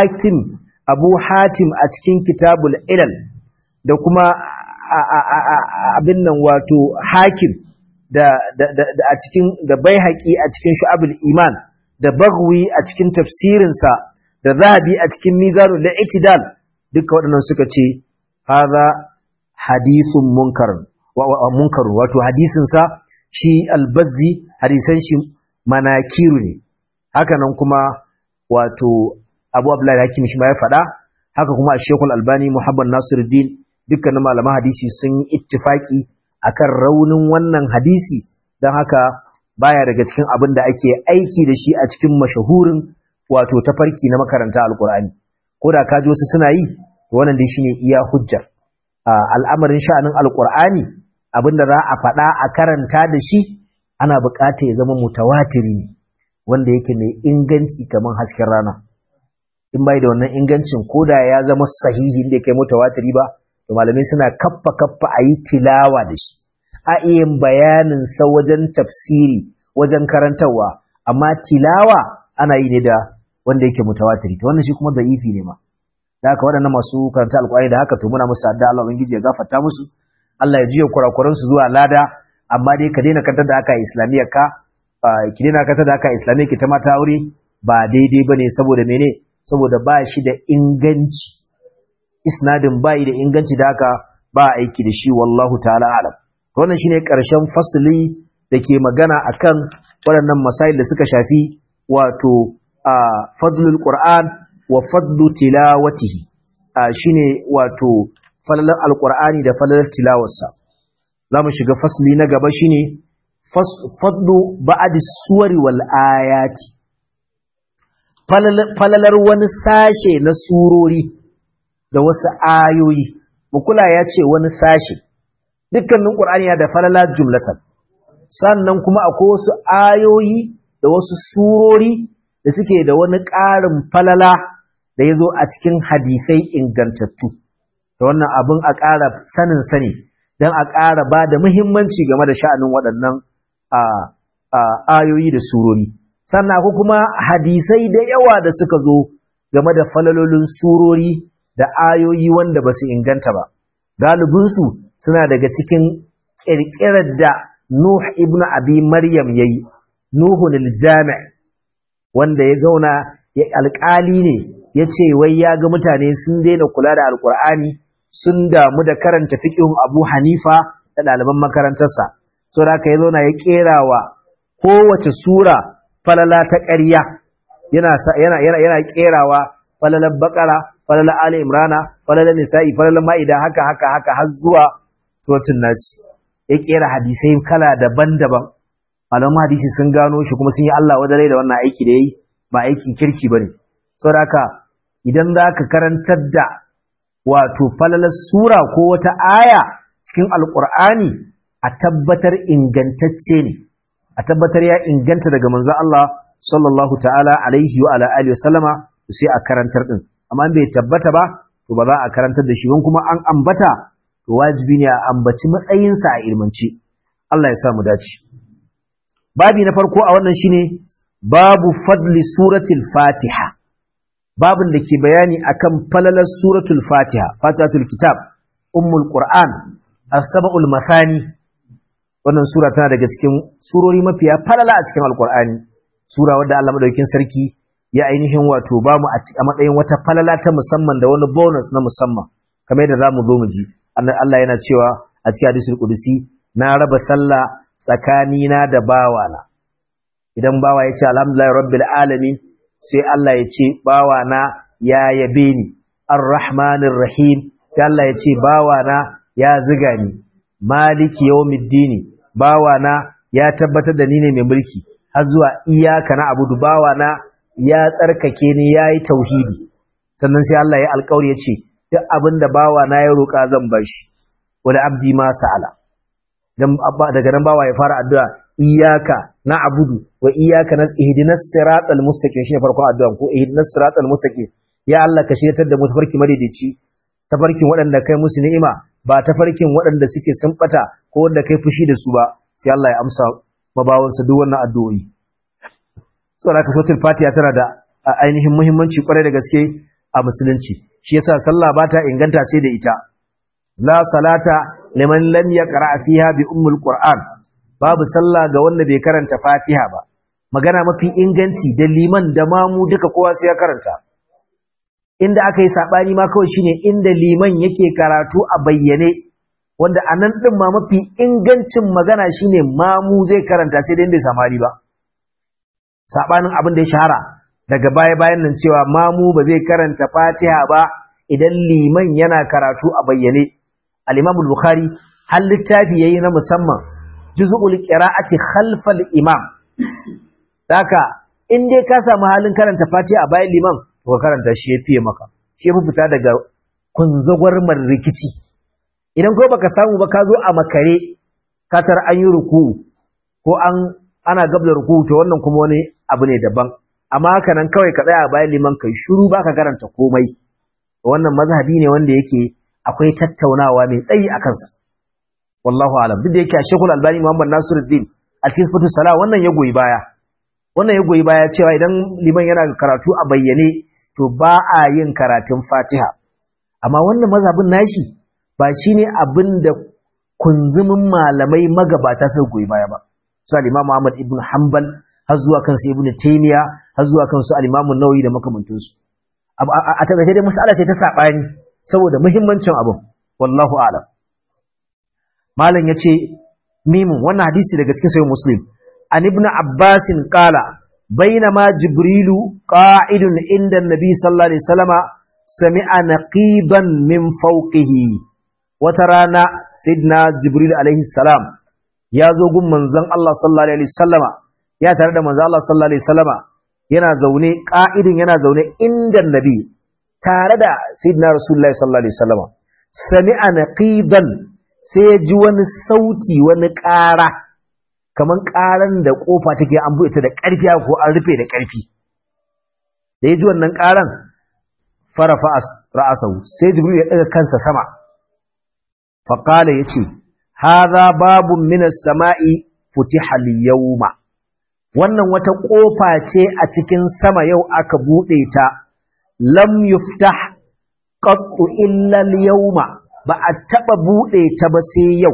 Hatim a cikin Kitabul Ilal da kuma abin nan wato Hakim da a cikin da Baihaqi a cikin Shu'abul Iman da Baghwi a cikin tafsirinsa da Zahabi a cikin Mizanul I'tidal duka waɗannan suka ce hadha hadithun munkar wato hadisin sa shi al-Bazzi hadisan shi manakiru ne haka nan kuma wato Abu Abdullah Hakim shi ma ya faɗa haka kuma Sheikh Al-Albani Muhammad Nasiruddin dukkanin malaman hadisi sun yi ittifaki akan raunin wannan hadisi dan haka baya daga cikin abin da ake aiki da shi a cikin mashahurin wato tafarki na makaranta Al-Qur'ani koda kaji wasu suna yi wannan dai shine iya hujjar al'amarin sha'anin Al-Qur'ani abinda za a faɗa a karanta da shi ana buƙatar ya zama mutawatiri wanda yake mai inganci kamar hasken rana in bai da wannan ingancin koda ya zama sahihi da yake mutawatiri ba to malamai suna kaffa a yi tilawa da shi a iya bayanin sa wajen tafsiri wajen karantarwa amma tilawa ana yi ne da wanda yake mutawatiri to wannan shi kuma da'ifi ne ma da haka waɗannan masu karanta alƙur'ani da haka to muna musu addu'a Allah ubangiji ya gafarta musu Allah ya jiya kurakuran su zuwa lada amma dai ka daina kantar da haka islamiyyar ka ki daina kantar da haka islamiyyar ki ta mata aure ba daidai bane saboda mene saboda ba shi da inganci isnadin bai da inganci da haka ba aiki da shi wallahu ta'ala alam wannan shine karshen fasli dake magana akan waɗannan masail da suka shafi wato fadlul qur'an wa fadlu tilawatihi shine wato falalar alqur'ani da falalar tilawarsa zamu shiga fasli na gaba shine fadlu ba'd suwari wal ayati falalar wani sashe na surori da wasu ayoyi mukula ya ce wani sashe dukkanin qur'ani ya da falala jumlatan sannan kuma akwai wasu ayoyi da wasu surori da suke da wani ƙarin falala da ya zo a cikin hadisai ingantattu da wannan abin a ƙara sanin sani don a ƙara ba da muhimmanci game da sha'anin waɗannan ayoyi da surori sannan akwai kuma hadisai da yawa da suka zo game da falalolin surori da ayoyi wanda ba su inganta ba galibinsu suna daga cikin ƙirƙirar da Nuh ibn Abi Maryam yayi Nuhun al-Jami' wanda ya zauna ya alƙali ne yace wai ya ga mutane sun daina kula da alƙur'ani sun damu da karanta fiqhun Abu Hanifa da ɗaliban makarantarsa saboda haka yazo na ya kerawa kowace sura falala ta ƙarya yana kerawa falalar Baqara falalar Ali Imrana falalar Nisa'i falalar Ma'ida haka har zuwa suratul Nas ya kera hadisai kala daban-daban malaman hadisi sun gano shi kuma sun yi Allah wadare da wannan aiki da yayi ba aikin kirki bane saboda haka idan zaka karantar da wato falalar sura ko wata aya cikin alqur'ani a tabbatar ingantacce ne a tabbatar ya inganta daga manzon Allah sallallahu ta'ala alaihi wa ala alihi wasallama sai a karantar din amma bai tabbata ba to ba za a karantar da shi ban kuma an ambata to wajibi ne a ambaci matsayinsa a ilmance Allah ya sa mu dace babi na farko a wannan shine babu fadli suratul fatiha babin da ke bayani akan falalar suratul fatiha fatihatul kitab ummul qur'an as-sab'ul mathani wannan sura tana daga cikin surori mafiya falala a cikin alqur'ani sura wadda Allah madaukakin sarki ya ainihin wato ba mu a matsayin wata falala ta musamman da wani bonus na musamman kamar yadda zamu zo mu ji Allah yana cewa a cikin hadisul qudusi na raba sallah tsakanina da bawana idan bawa ya ce alhamdulillahi rabbil alamin sai Allah ya ce bawana ya yabe ni arrahmanir rahim sai Allah ya ce bawana ya ziga ni maliki yawmiddini bawana ya tabbatar da ni ne mai mulki har zuwa iyyaka na'budu bawana ya tsarkake ni yayi tauhidi sannan sai Allah ya alƙawari ya ce duk abinda bawana ya roƙa zan bashi wala abdi ma sa'ala dan daga nan bawa ya fara addu'a iyyaka na'budu wa iyyaka ihdinas siratal mustaqim shine farkon addu'a ko ihdinas siratal mustaqim ya Allah ka shiryatar da mu tafarki madaidaici tafarkin waɗanda kai musu ni'ima ba tafarkin waɗanda suke sunbata ko wanda kai fushi da su ba sai Allah ya amsa mabawansa duk wannan addu'o'i saboda ka suratul fatiha tana da ainihin muhimmanci kwarai da gaske a musulunci shi yasa sallah ba ta inganta sai da ita la salata liman lam yaqra fiha bi ummul qur'an babu sallah ga wanda bai karanta fatiha ba magana mafi inganci da liman da mamu duka kowa sai ya karanta inda aka yi sabani ma kawai shine inda liman yake karatu a bayyane wanda anan din ma mafi ingancin magana shine mamu zai karanta sai dai bai samari ba sabanin abin da ya shahara daga baya-bayan nan cewa mamu ba zai karanta fatiha ba idan liman yana karatu a bayyane al-imam al-bukhari har littafi yayi na musamman juz'ul qira'ati khalfal imam daka in dai ka samu halin karanta fatiha a bayan liman to ka karanta shi yafi maka shi yafi fita daga kunzagwarmar rikici idan ko baka samu ba ka zo a makare ka tar an yi ruku ko ana gabda ruku to wannan kuma wani abu ne daban amma haka nan kawai ka tsaya bayan liman kai shiru baka karanta komai wannan mazhabi ne wanda yake akwai tattaunawa mai tsayi a kansa wallahu alam duk da yake a Sheikhul Albani Muhammad Nasiruddin a cikin Sifatus Salah wannan ya goyi baya cewa idan liman yana karatu a bayyane to ba a yin karatun Fatiha amma wannan mazhabin nashi ba shine abin da kunzumin malamai magabata suka goyi baya ba sai Imam Ahmad ibn Hanbal har zuwa kansu Ibn Taymiyyah har zuwa kansu al-Imam an-Nawawi da makamantansu a tabbata dai mas'ala ce ta sabani saboda muhimmancin abin wallahu a'lam malam yace mimun wannan hadisi daga cikin sahih Muslim an ibn Abbas qala bainama jibrilu qa'idun inda an-nabi sallallahu alaihi wasallama sami'a naqiban min fawqihi wata rana sayyidina jibril alaihi salam ya zo gun manzon Allah sallallahu alaihi wasallama ya tare da manzon Allah sallallahu alaihi wasallama yana zaune qa'idin yana zaune inda annabi tare da sayyidina rasulullahi sallallahu alaihi wasallama sami'a naqiban sai ya ji wani sauti wani ƙara kaman ƙaran da kofa take an buɗe ta da ƙarfi ko an rufe da ƙarfi da ya ji wannan ƙaran farafa ra'asahu sai jibril ya daga kansa sama faqala yace hadha babun minas sama'i futiha al-yawma wannan wata kofa ce a cikin sama yau aka bude ta lam yuftah qattu illa al-yawma ba a taba bude ta ba sai yau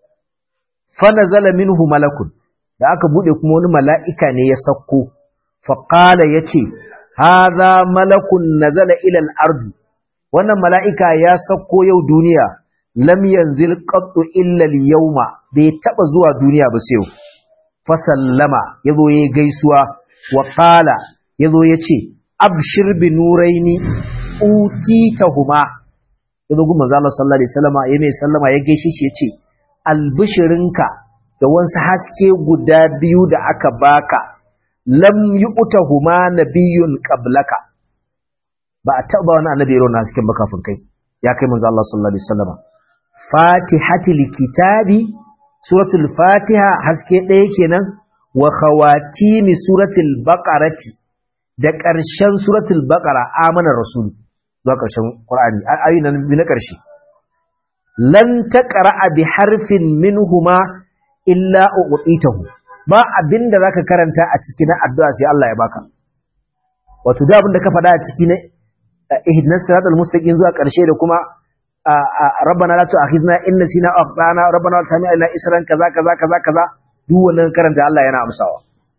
fa nazala minhu malakun da aka bude kuma wani mala'ika ne ya sauko faqala yace hadha malakun nazala ila al-ardi wannan mala'ika ya sauko yau duniya lam yanzil qattu illa al-yawma bai taba zuwa duniya ba sai fa sallama yazo yayi gaisuwa wa qala yazo yace abshir bi nuraini utitahuma yazo gun manzo Allah sallallahu alaihi wasallam yayi mai sallama ya gaishe shi yace albishirinka da wasu haske guda biyu da aka baka lam yu'tahuma nabiyyun qablaka ba a taba wani annabi irin hasken ba kafin kai ya kai manzo Allah sallallahu alaihi wasallam fatihatul kitabi suratul fatiha haske ɗaya kenan wa khawatimi suratul baqarati da ƙarshen suratul baqara amana rasul zuwa ƙarshen qur'ani ayoyin na ƙarshe lan taqra'a bi harfin minhuma illa uqitahu ba abinda zaka karanta a cikin addu'a sai Allah ya baka wato da abinda ka faɗa a cikin ihdinas siratal mustaqim zuwa ƙarshe da kuma rabbana la tu'akhizna in nasina aw akhtana rabbana la tahmil alaina isran kaza duk wannan karanta Allah yana amsawa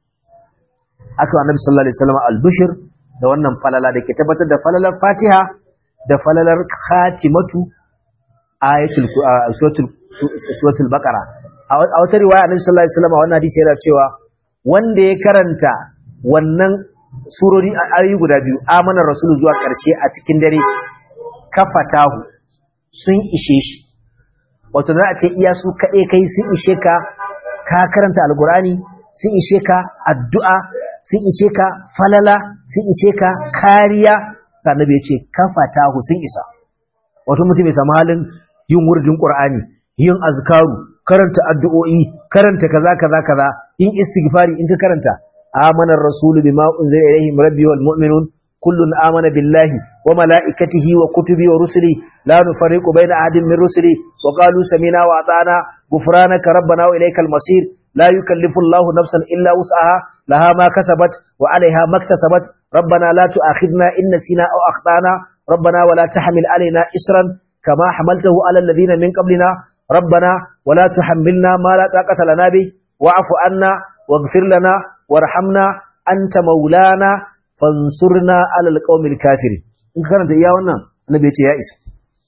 aka annabi sallallahu alaihi wasallam al-bushr da wannan falala da ke tabbatar da falalar Fatiha da falalar khatimatu ayatul suratul baqara a wata riwaya annabi sallallahu alaihi wasallam wannan hadisi yana cewa wanda ya karanta wannan surori ayoyi guda biyu amanar rasul zuwa ƙarshe a cikin dare kafatahu sun ishe shi wato za a ce iya su kaɗai kai sun ishe ka karanta alkurani sun ishe ka addu'a sun ishe ka falala sun ishe ka kariya annabi ya ce kafatahu sun isa wato mutum ya samu halin yin wurdin qur'ani yin azkaru karanta addu'o'i karanta kaza yin istighfari in ka karanta amanar rasulu bima unzila ilayhi min rabbi wal mu'minun kullun amana billahi wa malaikatihi wa kutubi wa rusuli la nufarriqu baina ahadin min rusuli wa qalu sami'na wa ata'na ghufranaka rabbana wa ilaykal masir la yukallifu Allahu nafsan illa wus'aha laha ma kasabat wa 'alayha ma iktasabat rabbana la tu'akhidna in nasina aw akhtana rabbana wa la tahmil 'alaina isran kama hamaltahu 'ala alladhina min qablina rabbana wa la tuhammilna ma la taqata lana bi wa'fu 'anna waghfir lana warhamna anta maulana fansurna alal qaumil kafirin in ka karanta iya wannan annabi ya ce ya isa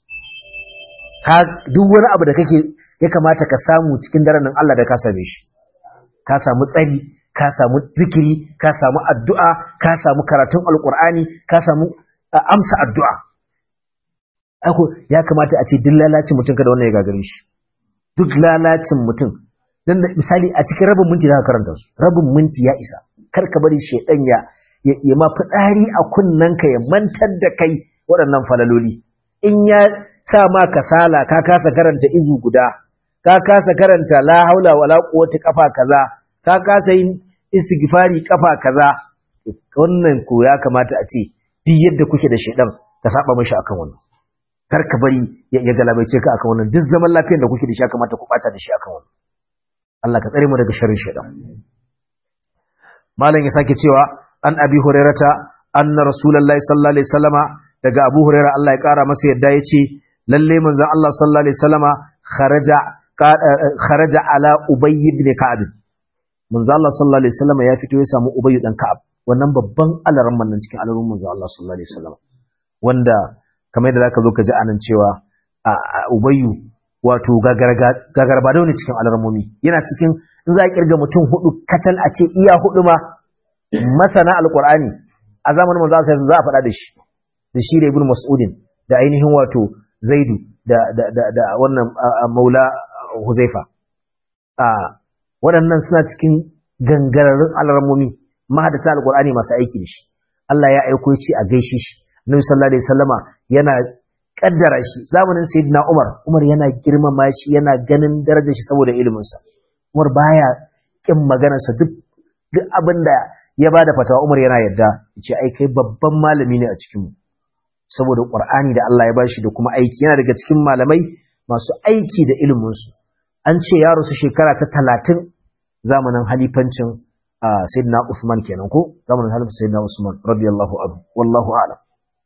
ka duk wani abu da kake ya kamata ka samu cikin daren nan Allah da ka same shi ka samu tsari ka samu zikiri ka samu addu'a ka samu karatun alqur'ani ka samu amsa addu'a ako ya kamata a ce duk lalacin mutum kada wannan ya gagare shi duk lalacin mutum dan misali a cikin rabin minti da ka karanta su rabin minti ya isa kar ka bari shedan ya ma fitsari a kunnanka ya mantar da kai waɗannan falaloli in ya sa ma kasala ka kasa karanta izu guda ka kasa karanta la haula wala quwwata kafa kaza ka kasa yin istighfari kafa kaza wannan ko ya kamata a ce duk yadda kuke da shedan ka saba mishi akan wannan kar ka bari ya galabaice ka akan wannan duk zaman lafiyar da kuke da shi ya kamata ku bata da shi akan wannan Allah ka tsare mu daga sharrin shedan malam ya sake cewa an abi hurairata anna rasulullahi sallallahu alaihi wasallama daga abu hurairah Allah ya kara masa yadda yace lalle manzon Allah sallallahu alaihi wasallama kharaja ala ubay ibn ka'ab manzon Allah sallallahu alaihi wasallama ya fito ya samu ubay dan ka'ab wannan babban alaramman nan cikin alamun manzon Allah sallallahu alaihi wasallama wanda kamar yadda zaka zo ka ji anan cewa ubayyu wato gagarba da wani cikin alarmomi yana cikin in za a kirga mutum hudu kacal a ce iya hudu ma masana alqur'ani a zamanin manzo sai za a faɗa da shi da ibn mas'udin da ainihin wato zaidu da wannan maula huzaifa waɗannan suna cikin gangararrun alarmomi mahadata alqur'ani masu aiki da shi Allah ya aiko ya ce a gaishe shi Nabi sallallahu alaihi wasallama yana kaddara shi zamanin sayyidina Umar yana girmama shi yana ganin darajar shi saboda ilimin sa Umar baya kin maganar sa duk abinda ya bada fatawa Umar yana yadda yace ai kai babban malami ne a cikin mu saboda Qur'ani da Allah ya bashi da kuma aiki yana daga cikin malamai masu aiki da ilimin su an ce ya rasu shekara ta 30 zamanin halifancin sayyidina Uthman kenan ko zamanin halifancin sayyidina Uthman radiyallahu anhu wallahu a'lam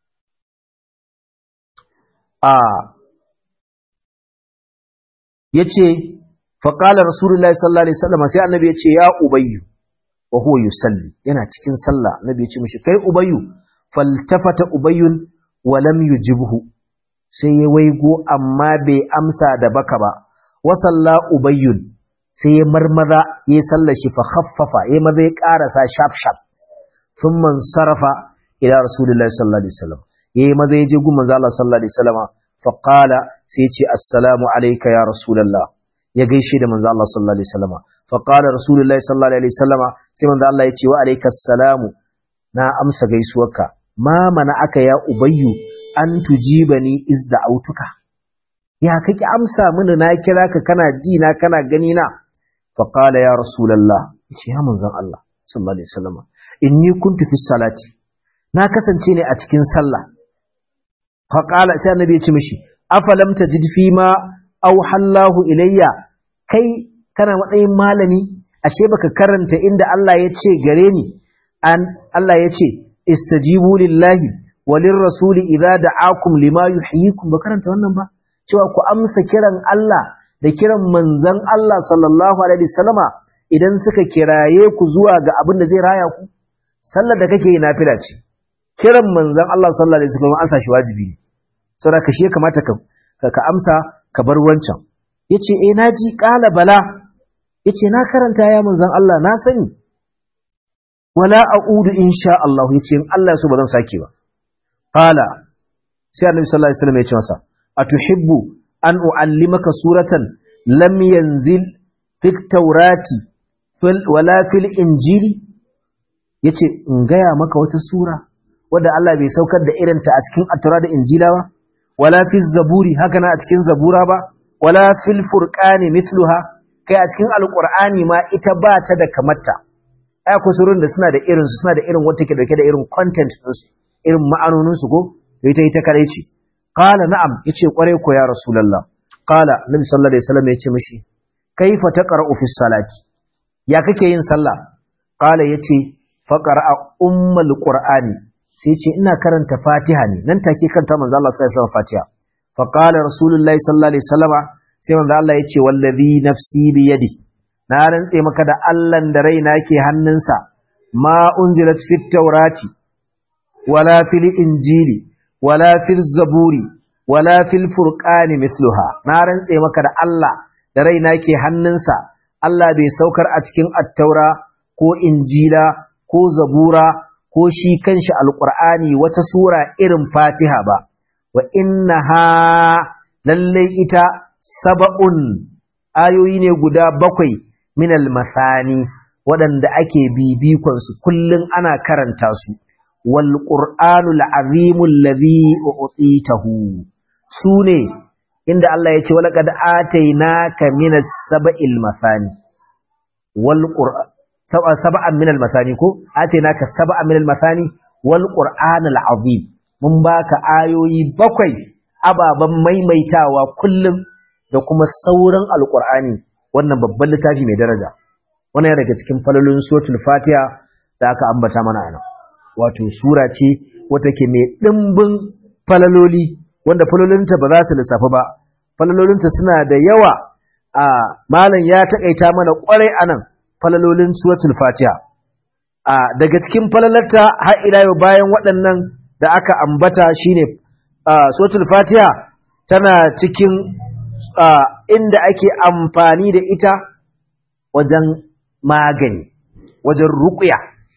yace fa qala rasulullahi sallallahu alaihi wasallam sai annabi yace ya ubayyu wa huwa yusalli yana cikin sallah annabi yace mishi kai ubayyu faltafata ubayyun walam yujibhu sai ya waigo amma bai amsa da baka ba wa salla ubayyun sai ya marmaza ya sallar shi fa khaffafa ya maza ya karasa sharp sharp thumma sarafa ila rasulillahi sallallahu alaihi wasallam ya maza ya je gun manzo Allah sallallahu alaihi wasallam fa qala sai ya ce assalamu alayka ya rasulullah ya gaishe da manzo Allah sallallahu alaihi wasallam fa qala rasulullahi sallallahu alaihi wasallam sai manzo Allah ya ce wa alaykas salamu na amsa gaisuwarka ma mana aka ya ubayyu an tujibani iz da'autuka ya kake amsa mini na kira ka kana ji na kana gani na fa qala ya rasulullah yace ya manzon Allah sallallahu alaihi wasallam inni kuntu fi salati na kasance ne a cikin sallah fa qala sai annabi ya ce mishi afalam tajid fi ma auhallahu ilayya kai kana matsayin malami ashe baka karanta inda Allah ya ce gare ni Allah ya ce istajibu lillahi walir rasuli idza da'akum lima yuhyikum ba karanta wannan ba cewa ku amsa kiran Allah da kiran manzon Allah sallallahu alaihi wasallama idan suka kiraye ku zuwa ga abin da zai raya ku sallar da kake yi nafila ce kiran manzon Allah sallallahu alaihi wasallama an sa shi wajibi ne saboda ka shi ya kamata ka amsa ka bar wancan yace naji qala bala yace na karanta ya manzon Allah na sani wala a'udu insha Allah yace in Allah so bazan sake ba qala sai annabi sallallahu alaihi wasallam ya ce masa atuhibbu an uallimaka suratan lam yanzil fit tawrati wala fil injili yace in gaya maka wata sura wanda Allah bai saukar da irinta a cikin at-taura da injila ba wala fil zaburi haka na a cikin zabura ba wala fil furqani mithluha kai a cikin alqur'ani ma ita ba ta da kamarta ai akwai surun da suna da irin wata ke dauke da irin content din su irin ma'anonin su ko ita kare ce qala na'am yace kware ko ya rasulullah qala nabi sallallahu alaihi wasallam yace mishi kaifa taqra'u fi salati ya kake yin sallah qala yace faqra'a ummul qur'ani sai yace ina karanta fatiha ne nan take kanta manzo Allah sallallahu alaihi wasallam fatiha fa qala rasulullah sallallahu alaihi wasallam sai manzo Allah yace wallazi nafsi bi yadi na rantse maka da Allah da raina ke hannunsa ma unzilat fit tawrati wala fil injili wala fil zaburi wala fil furqani mithluha na rantse maka da Allah da raina ke hannunsa Allah bai saukar a cikin at-taura ko injila ko zabura ko shi kanshi alqur'ani wata sura irin fatiha ba wa innaha lalle ita sab'un ayoyi ne guda 7 minal masani waɗanda ake bibikon su kullun ana karanta su wal qur'anul azimul ladhi u'titahu sune inda Allah ya ce walaqad atainaka minas sab'il masani wal qur'an sab'an minal masani ko atainaka sab'an minal masani wal qur'anul azim mun baka ayoyi 7 ababan maimaitawa kullum da kuma sauran alqur'ani wannan babban littafi mai daraja wannan yana daga cikin falalolin suratul fatiha da aka ambata mana anan wato sura ce wata ke mai dimbin falaloli wanda falalolinta ba za su lissafa ba falalolinta suna da yawa a malam ya takaita mana kwarai anan falalolin suratul fatiha daga cikin falalarta har ila yau bayan waɗannan da aka ambata shine suratul fatiha tana cikin inda ake amfani da ita wajen magani wajen ruqya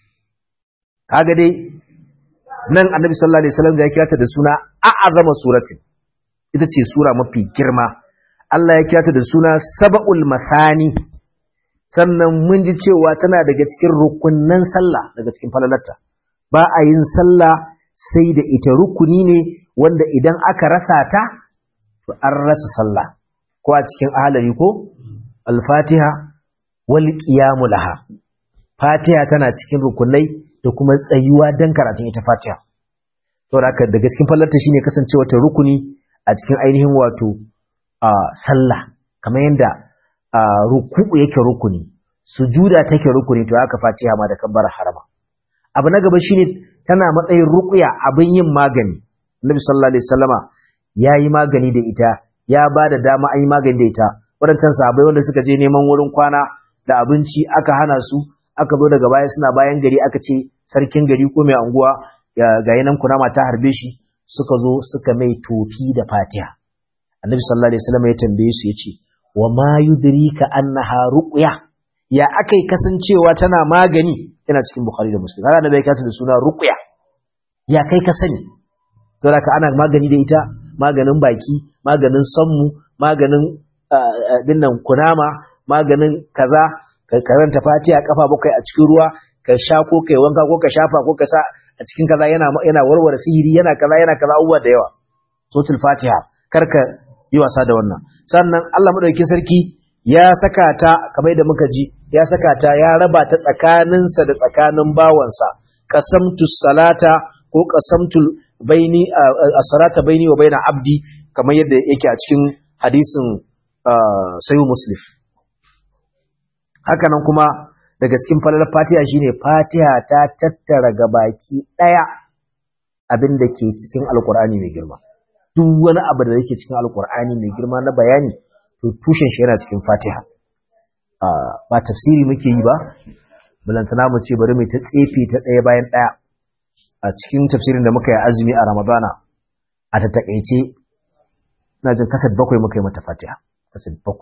kaga dai nan annabi sallallahu alaihi wasallam ya kira ta da suna a'azama suratin ita ce sura mafi girma Allah ya kira ta da suna sab'ul masani sannan mun ji cewa tana daga cikin rukunnan sallah daga cikin falalarta ba a yin sallah sai da ita rukuni ne wanda idan aka rasa ta to an rasa sallah ko a cikin ahlari ko al-fatiha wal qiyamu laha fatiha tana cikin rukunai da kuma tsayuwa dan karatun ita fatiha saboda haka daga cikin falalarta shine kasancewa ta rukuni a cikin ainihin wato sallah kamar yanda ruku'u yake rukuni sujuda take rukuni to haka fatiha ma da kabbara harama abu na gaba shine tana matsayin ruqya abin yin magani Nabi sallallahu alaihi wasallama yayi magani da ita ya bada dama an yi magani da ita wadancan sahabbai wanda suka je neman wurin kwana da abinci aka hana su aka zo daga baya suna bayan gari aka ce sarkin gari ko mai anguwa ga yanan kunama ta harbe shi suka zo suka mai tofi da Fatiha. Annabi sallallahu alaihi wasallam ya tambaye su yace wa ma yudrika annaha ruqya, ya akai kasancewa tana magani, yana cikin Bukhari da Muslim. Har annabi ya kata da suna ruqya, ya kai ka sani. Saboda ana magani da ita, maganin baki, maganin sammu, maganin dinnan kunama, maganin kaza, ka karanta Fatiha kafa bakwai a cikin ruwa, ka sha ko kai wanka ko ka shafa ko ka sa a cikin kaza, yana warware sihiri, yana kaza abubuwa da yawa. Suratul Fatiha karka yi wasa da wannan. Sannan Allah madaukakin sarki ya saka ta, kamar da muka ji, ya saka ta, ya raba ta tsakaninsa da tsakanin bawansa. Qasamtu salata ko qasamtul baini as-salata baini wa baina abdi, kamar yadda yake a cikin hadisin Sahih Muslim. Haka nan kuma daga cikin falalar Fatiha shine Fatiha ta tattara gabaki daya abin da ke cikin Alkur'ani mai girma. Duk wani abu da yake cikin Alkur'ani mai girma na bayani, to tushen shi yana cikin Fatiha. Ba tafsiri muke yi ba, balantana mu ce bari mu ta tsefe ta daya bayan daya. A cikin tafsirin da muka yi azumi a Ramadana, a ta takeice ina jin kasad 7 muka yi mata Fatiha, kasad 7.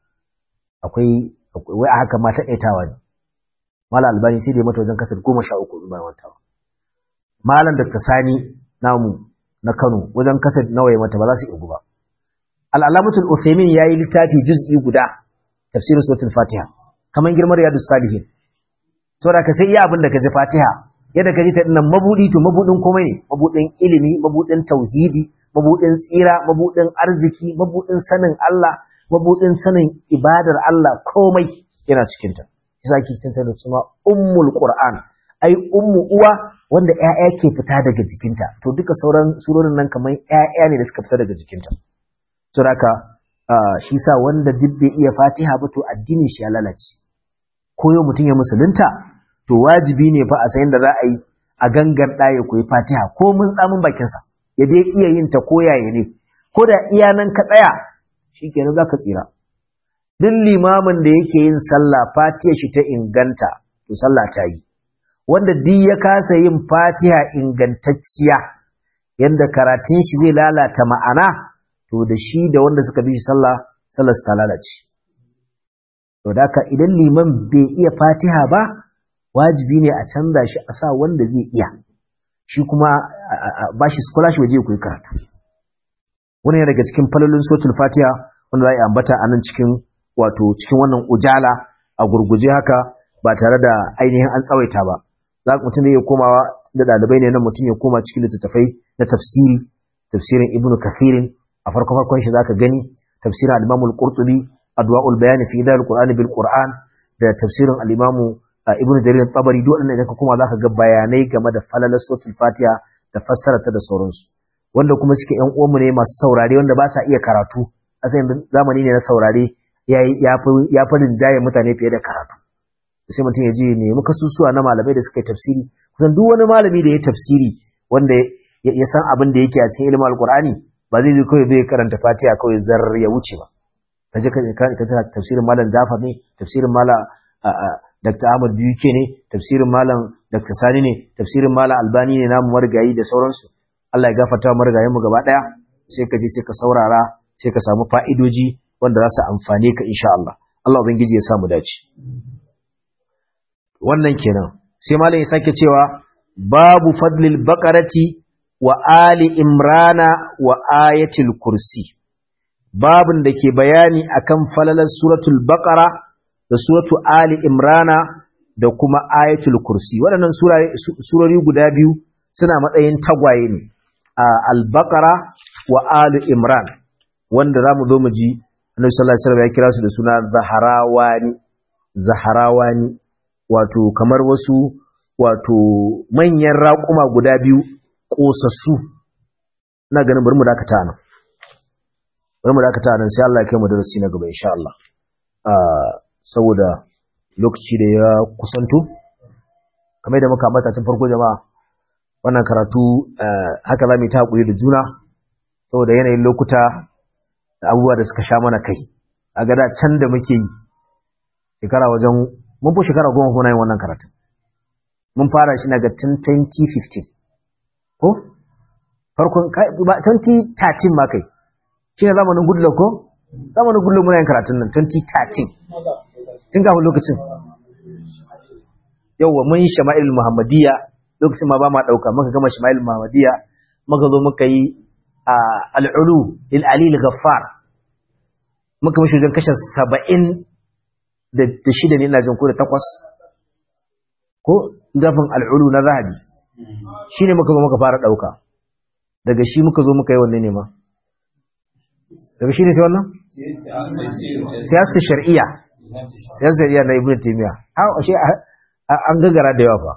Akwai wai a haka ma ta kaitawa ne. Malam Albani sai da mata wajen kasar 13 bayan wata. Malam Dr. Sani namu na Kano wajen kasar nawa ya mata ba za su igu ba. Al-Allamatul Uthaymin yayi littafi juz'i guda tafsirin suratul Fatiha kaman girmar Riyadus Salihin. Saboda ka sai iya abin da ka ji Fatiha, yadda ka ji ta dinnan mabudi to mabudin komai ne, mabudin ilimi, mabudin tauhidi, mabudin tsira, mabudin arziki, mabudin sanin Allah, mabudin sanin ibadar Allah, komai yana cikin ta. Yasa ake cinta da suna ummul Qur'an, ai ummu uwa wanda ƴaƴa ke fita daga jikinta. To duka sauran surorin nan kamar ƴaƴa ne da suka fita daga jikinta. To haka shi sa wanda duk bai iya Fatiha ba to addinin shi ya lalace. Ko yau mutum ya musulunta, to wajibi ne fa a san da za a yi a gangar ya koyi Fatiha ko mun tsamin bakin sa. Ya dai iya yin ta ko yaya ne. Ko da iya nan ka tsaya, shikenan zaka tsira. Duk limamin da yake yin sallah Fatiha shi ta inganta, to sallah ta yi. Wanda duk ya kasa yin Fatiha ingantacciya, yanda karatun shi zai lalata ma'ana, to da shi da wanda suka bi shi sallah su ta lalace. To da haka idan liman bai iya Fatiha ba, wajibi ne a canza shi a sa wanda zai iya. Shi kuma ba shi scholarship je koyi karatu. Wannan daga cikin falalun suratul Fatiha wanda za a ambata a nan cikin wannan ujala a gurguje haka ba tare da ainihin an tsawaita ba. Za ku mutum da ya komawa da dalibai ne nan, mutum ya koma cikin littattafai na tafsirin Ibn Kathirin a farkon shi zaka gani, tafsirin al-Imam al-Qurtubi Adwa'ul Bayan fi Idal Qur'an bil Qur'an, da tafsirin al-Imam Ibn Jarir al-Tabari. Duk wannan idan ka koma zaka ga bayanai game da falalar suratul Fatiha da fassararta da sauransu. Wanda kuma suke ƴan uwanmu ne masu saurare wanda ba sa iya karatu, asalin zamani ne na saurare ya fi rinjaye mutane fiye da karatu. Sai mutum ya je ne muka susuwa na malamai da suka yi tafsiri. Kusan duk wani malami da ya tafsiri wanda ya san abin da yake a cikin ilimin alkur'ani, ba zai je kawai bai karanta Fatiha kawai zar ya wuce ba. Kaje ka tafsirin malam Jafar ne, tafsirin malam Dr. Ahmad Biyuke ne, tafsirin malam Dr. Sani ne, tafsirin malam Albani ne namu marigayi da sauransu. Allah ya gafarta wa marigayen mu gaba daya. Sai ka je sai ka saurara, sai ka samu fa'idoji wanda za su amfane ka insha Allah. Allah ubangiji ya samu dace. Wannan kenan. Sai malam ya sake cewa babu fadlil baqarati wa ali imrana wa ayatul kursi. Babun da ke bayani akan falalar suratul baqara da suratul ali imrana da kuma ayatul kursi. Waɗannan surori guda biyu suna matsayin tagwaye ne, al-baqara wa ali imran, wanda zamu zo mu ji Annabi sallallahu alaihi wasallam ya kira su da suna zaharawani, wato kamar wasu manyan raƙuma guda biyu ƙosassu. Ina ganin bari mu dakata nan sai Allah ya kai mu darasi na gaba insha Allah. Saboda lokaci da ya kusanto, kamar da muka ambata tun farko jama'a, wannan karatu haka za mu yi ta hakuri da juna saboda yanayin lokuta da abubuwa da suka sha mana kai. A gada can da muke yi shekara wajen mun fi shekara 10 kuna yin wannan karatu. Mun fara shi daga tun 2015 ko farkon 2013 ma kai shi ne zamanin Goodluck ko zamanin Goodluck muna yin karatun nan 2013 tun kafin lokacin yauwa mun yi Shama'il Muhammadiyya lokacin ma ba ma dauka muka gama Shama'il Muhammadiyya muka zo muka yi al'ulu lil ali al-ghaffar muka mishi wajen kashin 70 da shida ne ina jin ko da 8 ko zafin al'ulu na zahabi shine muka zo muka fara dauka daga shi muka zo muka yi wannan ne ma daga shi ne sai wannan siyasar shar'iyya na Ibn Taymiyyah an gagara da yawa fa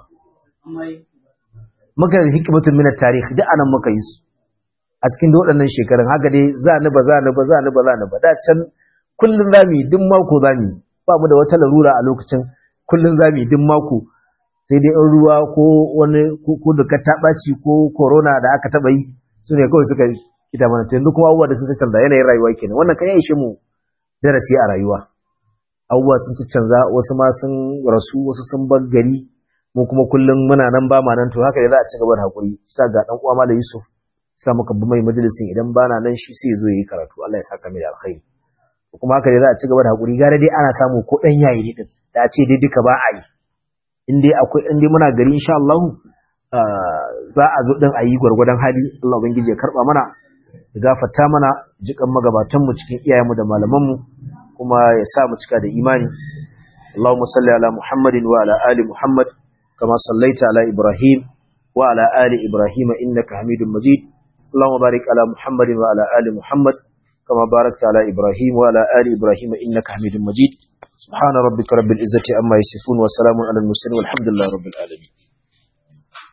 muka yi hikmatun min at-tarikh duk anan muka yi su a cikin waɗannan shekarun haka dai za ni ba da can kullun zamu duk mako zamu ba mu da wata larura a lokacin kullun zamu duk mako sai dai in ruwa ko wani ko da ka tabaci ko corona da aka taba yi sune kawai suka kita mana yanzu kuma abubuwa da sun canza yanayin rayuwa kenan wannan kan ya ishe mu darasi a rayuwa abubuwa sun canza wasu ma sun rasu wasu sun bar gari mu kuma kullum muna nan ba ma nan to haka dai za a ci gaba da hakuri sa ga dan uwa Malam Yusuf sa muka bi mai majalisin idan bana nan shi sai zo yi karatu Allah ya saka mai da alkhairi kuma haka dai za a ci gaba da hakuri gare dai ana samu ko dan yayi ne din da a ce dai duka ba a yi in dai muna gari insha Allah za a zo din a yi gwargwadon hali Allah ubangiji ya karba mana ya gafarta mana jikan magabatan mu cikin iyayenmu da malaman mu kuma ya sa mu cika da imani Allahumma salli ala Muhammadin wa ala ali Muhammad kama sallaita ala Ibrahim wa ala ali Ibrahim innaka Hamidum Majid Allahumma barik ala Muhammadin wa ala ali Muhammad kama barakta ala Ibrahim wa ala ali Ibrahim innaka Hamidum Majid subhana rabbika rabbil izzati amma yasifun wa salamun ala al mursalin walhamdulillahi rabbil alamin